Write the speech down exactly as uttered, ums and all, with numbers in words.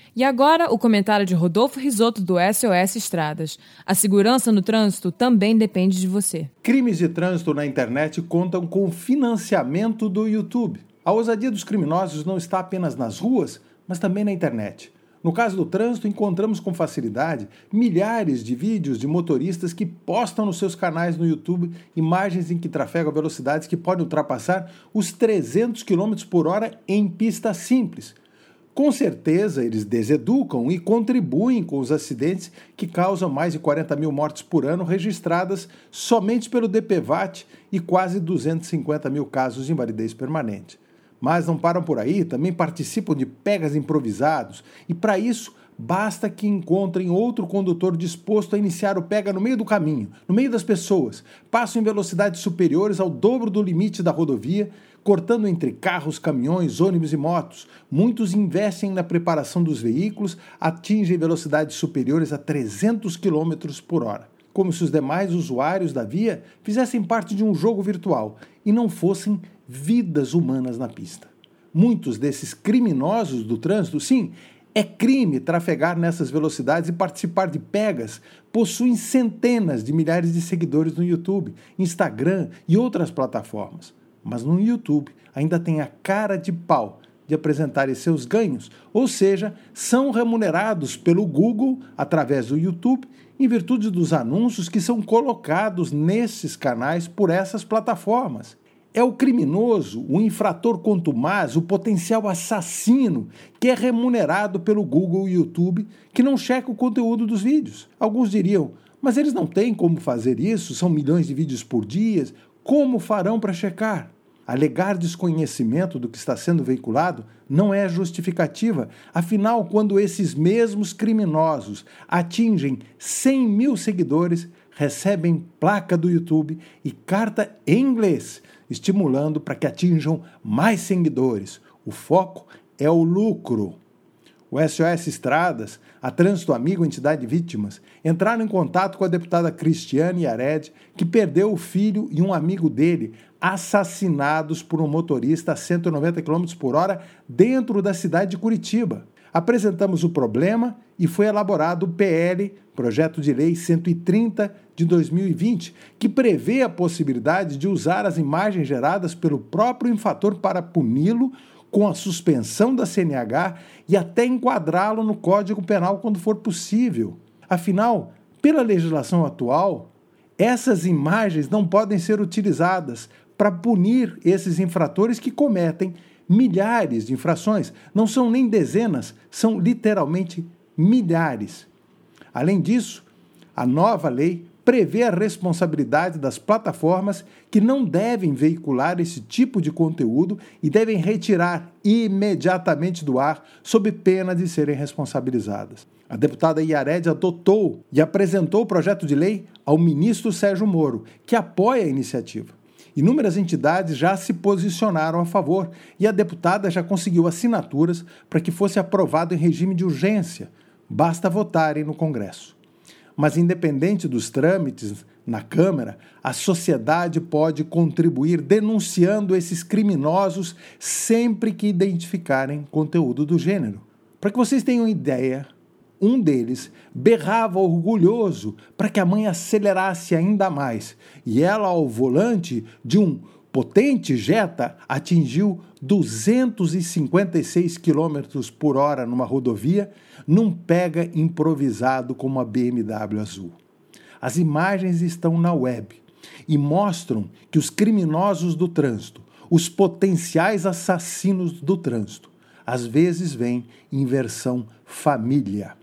E agora, o comentário de Rodolfo Risotto, do S O S Estradas. A segurança no trânsito também depende de você. Crimes de trânsito na internet contam com o financiamento do YouTube. A ousadia dos criminosos não está apenas nas ruas, mas também na internet. No caso do trânsito, encontramos com facilidade milhares de vídeos de motoristas que postam nos seus canais no YouTube imagens em que trafegam a velocidades que podem ultrapassar os trezentos quilômetros por hora em pista simples. Com certeza, eles deseducam e contribuem com os acidentes que causam mais de quarenta mil mortes por ano registradas somente pelo D P V A T e quase duzentos e cinquenta mil casos de invalidez permanente. Mas não param por aí, também participam de pegas improvisados e, para isso, basta que encontrem outro condutor disposto a iniciar o pega no meio do caminho, no meio das pessoas, passam em velocidades superiores ao dobro do limite da rodovia, cortando entre carros, caminhões, ônibus e motos. Muitos investem na preparação dos veículos, atingem velocidades superiores a trezentos quilômetros por hora, como se os demais usuários da via fizessem parte de um jogo virtual e não fossem vidas humanas na pista. Muitos desses criminosos do trânsito, sim, é crime trafegar nessas velocidades e participar de pegas, possuem centenas de milhares de seguidores no YouTube, Instagram e outras plataformas. Mas no YouTube ainda tem a cara de pau de apresentarem seus ganhos, ou seja, são remunerados pelo Google através do YouTube em virtude dos anúncios que são colocados nesses canais por essas plataformas. É o criminoso, o infrator contumaz, o potencial assassino que é remunerado pelo Google e YouTube que não checa o conteúdo dos vídeos. Alguns diriam, mas eles não têm como fazer isso, são milhões de vídeos por dia, como farão para checar? Alegar desconhecimento do que está sendo veiculado não é justificativa. Afinal, quando esses mesmos criminosos atingem cem mil seguidores, recebem placa do YouTube e carta em inglês, estimulando para que atinjam mais seguidores. O foco é o lucro. O S O S Estradas, a Trânsito Amigo, entidade de vítimas, entraram em contato com a deputada Cristiane Yared, que perdeu o filho e um amigo dele, assassinados por um motorista a cento e noventa quilômetros por hora dentro da cidade de Curitiba. Apresentamos o problema e foi elaborado o P L, Projeto de Lei cento e trinta de dois mil e vinte, que prevê a possibilidade de usar as imagens geradas pelo próprio infrator para puni-lo com a suspensão da C N H e até enquadrá-lo no Código Penal quando for possível. Afinal, pela legislação atual, essas imagens não podem ser utilizadas para punir esses infratores que cometem milhares de infrações. Não são nem dezenas, são literalmente milhares. Além disso, a nova lei prevê a responsabilidade das plataformas que não devem veicular esse tipo de conteúdo e devem retirar imediatamente do ar, sob pena de serem responsabilizadas. A deputada Yared adotou e apresentou o projeto de lei ao ministro Sérgio Moro, que apoia a iniciativa. Inúmeras entidades já se posicionaram a favor e a deputada já conseguiu assinaturas para que fosse aprovado em regime de urgência. Basta votarem no Congresso. Mas, independente dos trâmites na Câmara, a sociedade pode contribuir denunciando esses criminosos sempre que identificarem conteúdo do gênero. Para que vocês tenham ideia, um deles berrava orgulhoso para que a mãe acelerasse ainda mais, e ela, ao volante de um potente Jetta, atingiu duzentos e cinquenta e seis quilômetros por hora numa rodovia, num pega improvisado com uma B M W azul. As imagens estão na web e mostram que os criminosos do trânsito, os potenciais assassinos do trânsito, às vezes vêm em versão família.